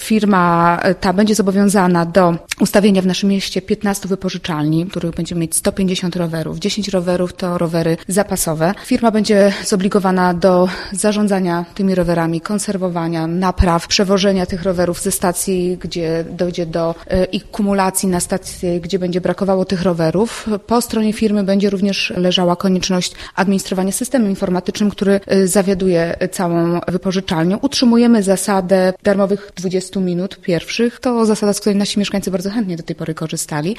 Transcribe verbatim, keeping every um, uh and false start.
firma ta będzie zobowiązana do ustawienia w naszym mieście piętnastu wypożyczalni, w których będziemy mieć sto pięćdziesiąt rowerów. dziesięć rowerów to rowery zapasowe. Firma będzie zobligowana do zarządzania tymi rowerami, konserwowania, napraw, przewożenia tych rowerów ze stacji, gdzie dojdzie do ich kumulacji na stacji, gdzie będzie brakowało tych rowerów. Po stronie firmy będzie również leżała konieczność administrowania systemem informatycznym, który zawiaduje całą wypożyczalnią. Utrzymujemy zasadę darmowych dwudziestu minut pierwszych. To zasada, z której nasi mieszkańcy bardzo chętnie do tej pory korzystali.